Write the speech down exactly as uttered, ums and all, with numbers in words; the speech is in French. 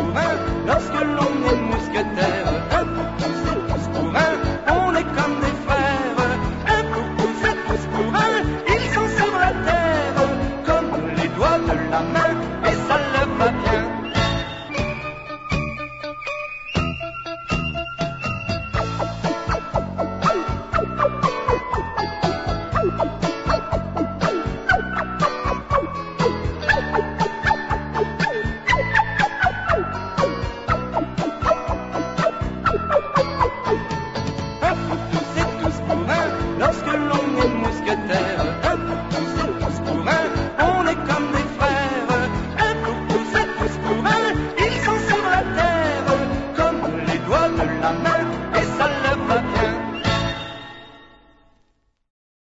pour un, lorsque l'on est mousquetaire. Un pour tous et tous pour un, on est comme des frères. Un pour tous et tous pour un, ils sont sur la terre, comme les doigts de la main, et ça leur va bien. Lorsque l'on est mousquetaire,